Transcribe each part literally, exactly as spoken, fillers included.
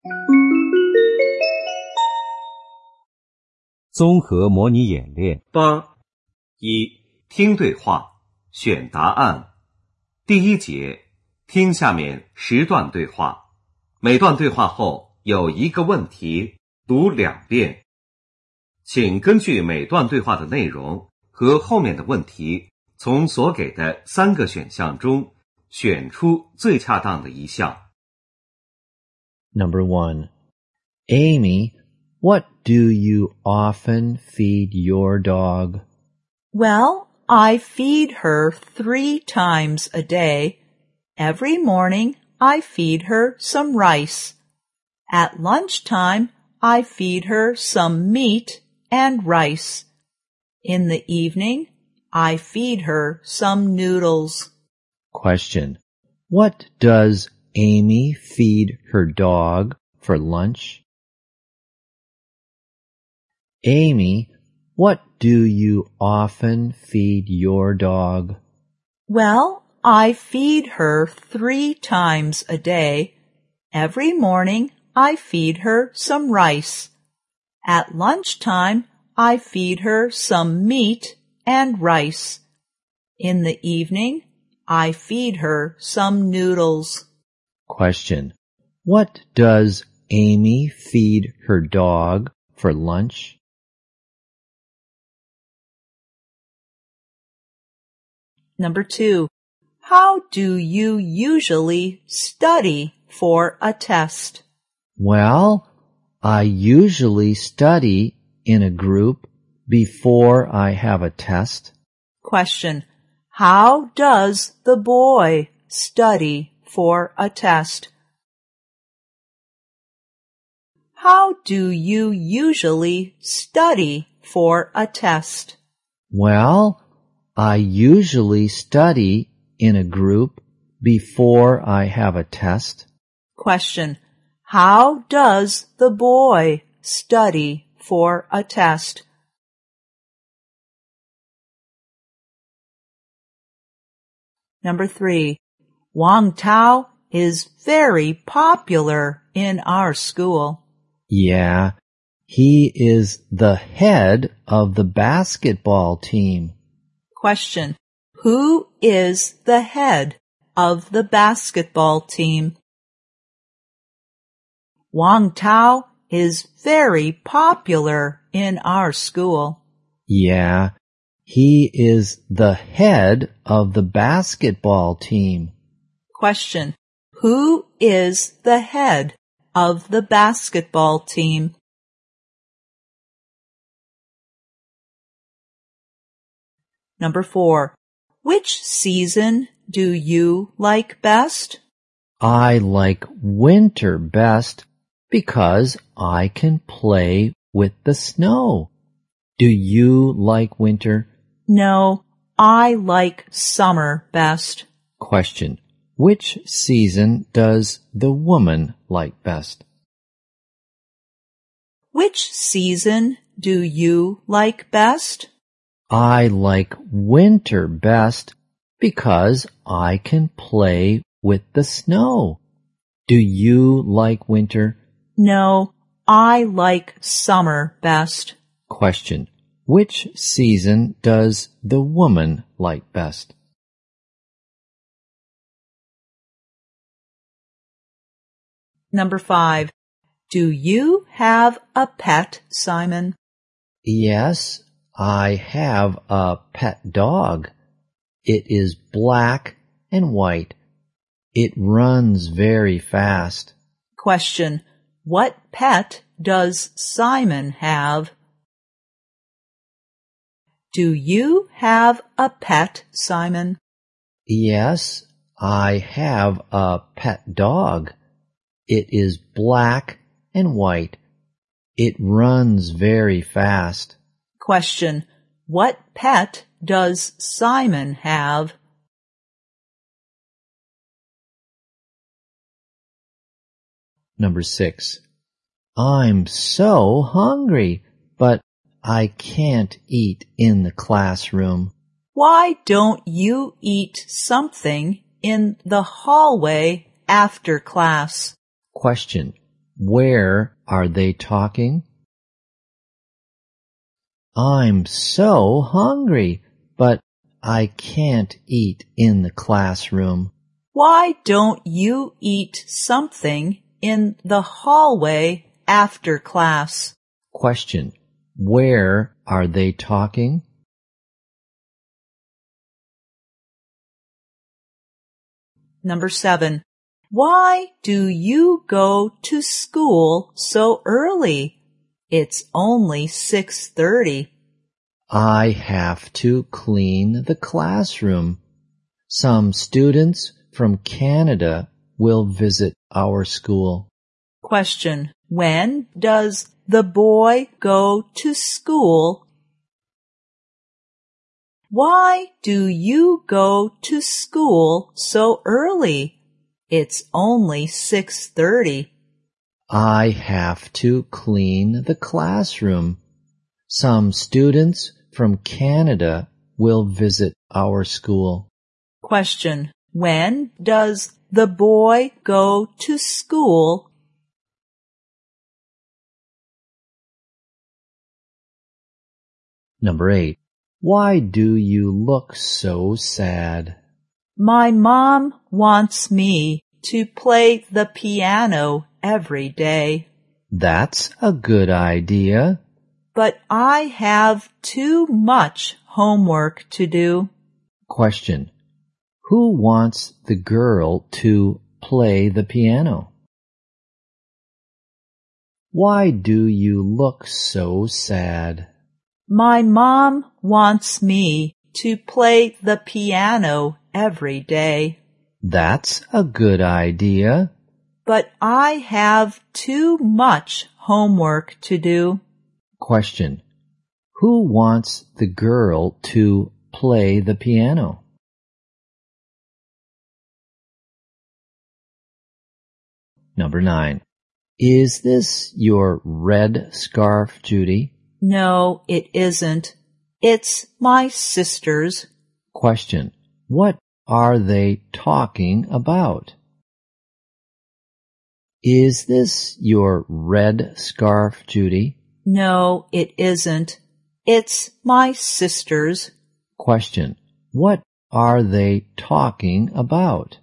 综合模拟演练。 八、一、听对话，选答案。第一节，听下面十段对话，每段对话后有一个问题，读两遍。请根据每段对话的内容和后面的问题，从所给的三个选项中选出最恰当的一项。 Number one, Amy, what do you often feed your dog? Well, I feed her three times a day. Every morning, I feed her some rice. At lunchtime, I feed her some meat and rice. In the evening, I feed her some noodles. Question. What does Amy feed her dog for lunch? Amy, what do you often feed your dog? Well, I feed her three times a day. Every morning, I feed her some rice. At lunchtime, I feed her some meat and rice. In the evening, I feed her some noodles. Question. What does Amy feed her dog for lunch? Number two, how do you usually study for a test? Well, I usually study in a group before I have a test. Question. How does the boy study for a test? How do you usually study for a test? Well, I usually study in a group before I have a test. Question. How does the boy study for a test? Number three. Wang Tao is very popular in our school. Yeah, he is the head of the basketball team. Question. Who is the head of the basketball team? Wang Tao is very popular in our school. Yeah, he is the head of the basketball team. Question. Who is the head of the basketball team? Number four. Which season do you like best? I like winter best because I can play with the snow. Do you like winter? No, I like summer best. Question. Which season does the woman like best? Which season do you like best? I like winter best because I can play with the snow. Do you like winter? No, I like summer best. Question. Which season does the woman like best? Number five. Do you have a pet, Simon? Yes, I have a pet dog. It is black and white. It runs very fast. Question. What pet does Simon have? Do you have a pet, Simon? Yes, I have a pet dog. It is black and white. It runs very fast. Question. What pet does Simon have? Number six. I'm so hungry, but I can't eat in the classroom. Why don't you eat something in the hallway after class? Question. where are they talking? I'm so hungry, but I can't eat in the classroom. Why don't you eat something in the hallway after class? Question. Where are they talking? Number seven. Why do you go to school so early? It's only six thirty. I have to clean the classroom. Some students from Canada will visit our school. Question. When does the boy go to school? Why do you go to school so early? It's only six thirty. I have to clean the classroom. Some students from Canada will visit our school. Question. When does the boy go to school? Number eight. Why do you look so sad? My mom wants me to play the piano every day. That's a good idea. But I have too much homework to do. Question. Who wants the girl to play the piano? Why do you look so sad? My mom wants me to play the piano every day. That's a good idea. But I have too much homework to do. Question. Who wants the girl to play the piano? Number nine. Is this your red scarf, Judy? No, it isn't. It's my sister's. Question. What are they talking about? Is this your red scarf, Judy? No, it isn't. It's my sister's. Question. What are they talking about?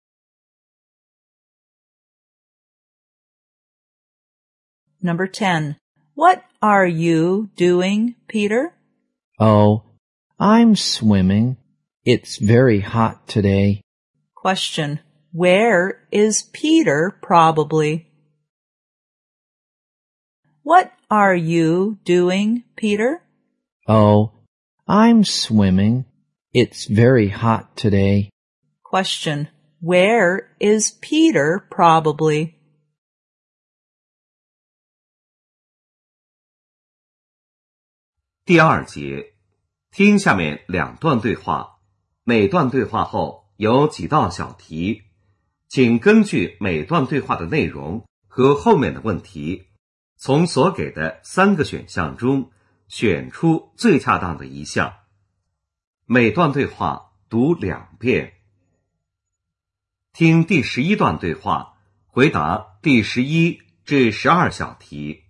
Number ten. What are you doing, Peter? Oh, I'm swimming. It's very hot today. Question. Where is Peter, probably? What are you doing, Peter? Oh, I'm swimming. It's very hot today. Question. Where is Peter, probably? 第二节，听下面两段对话，每段对话后有几道小题，请根据每段对话的内容和后面的问题，从所给的三个选项中选出最恰当的一项。每段对话读两遍。听第十一段对话，回答第十一至十二小题。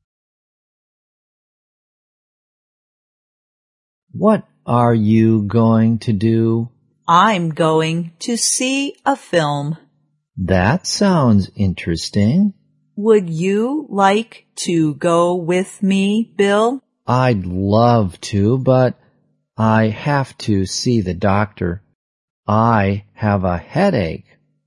What are you going to do? I'm going to see a film. That sounds interesting. Would you like to go with me, Bill? I'd love to, but I have to see the doctor. I have a headache.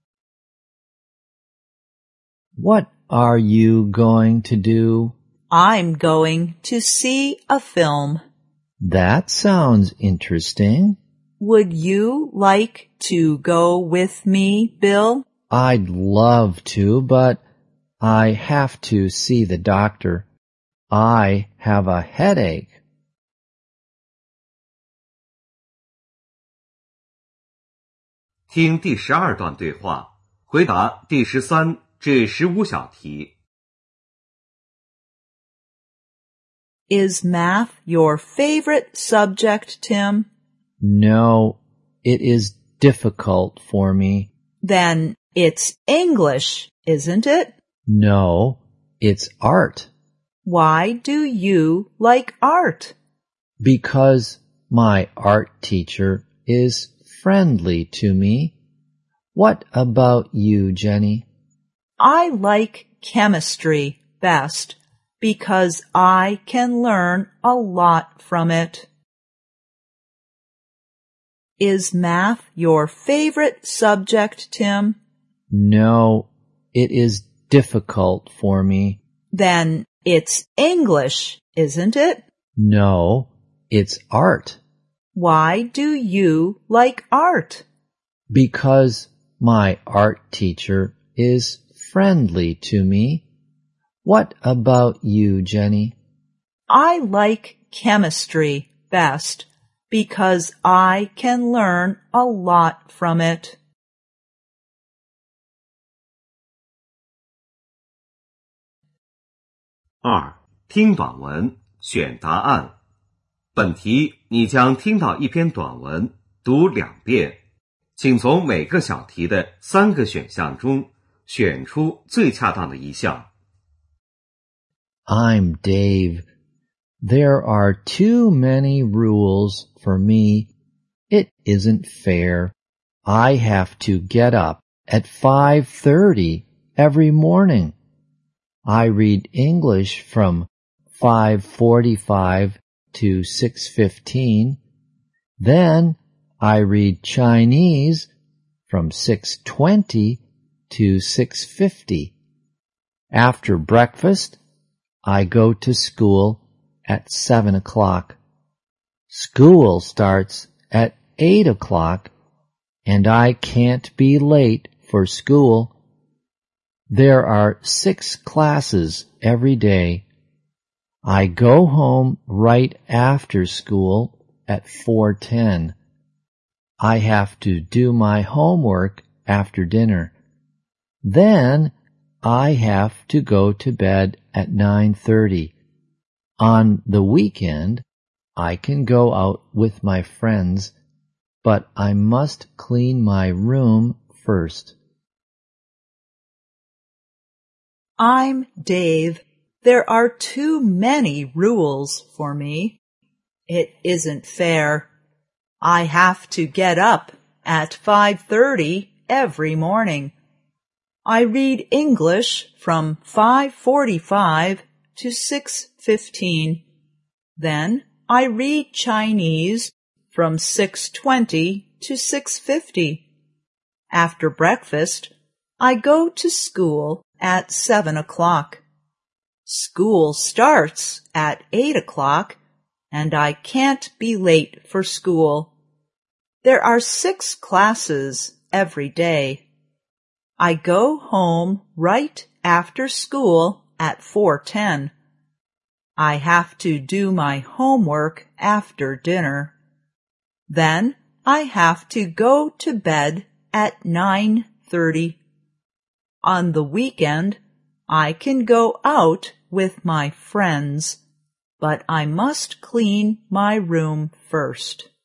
What are you going to do? I'm going to see a film. That sounds interesting. Would you like to go with me, Bill? I'd love to, but I have to see the doctor. I have a headache. 听第十二段对话，回答第十三至十五小题。 Is math your favorite subject, Tim? No, it is difficult for me. Then it's English, isn't it? No, it's art. Why do you like art? Because my art teacher is friendly to me. What about you, Jenny? I like chemistry best because I can learn a lot from it. Is math your favorite subject, Tim? No, it is difficult for me. Then it's English, isn't it? No, it's art. Why do you like art? Because my art teacher is friendly to me. What about you, Jenny? I like chemistry best because I can learn a lot from it. 二、听短文，选答案。本题你将听到一篇短文，读两遍，请从每个小题的三个选项中选出最恰当的一项。 I'm Dave. There are too many rules for me. It isn't fair. I have to get up at five thirty every morning. I read English from five forty-five to six fifteen. Then I read Chinese from six twenty to six fifty. After breakfast, I go to school at seven o'clock. School starts at eight o'clock, and I can't be late for school. There are six classes every day. I go home right after school at four ten. I have to do my homework after dinner. Then I have to go to bed at nine thirty. On the weekend, I can go out with my friends, but I must clean my room first. I'm Dave. There are too many rules for me. It isn't fair. I have to get up at five thirty every morning. I read English from five forty-five to six fifteen. Then I read Chinese from six twenty to six fifty. After breakfast, I go to school at seven o'clock. School starts at eight o'clock, and I can't be late for school. There are six classes every day. I go home right after school at four ten. I have to do my homework after dinner. Then I have to go to bed at nine thirty. On the weekend, I can go out with my friends, but I must clean my room first.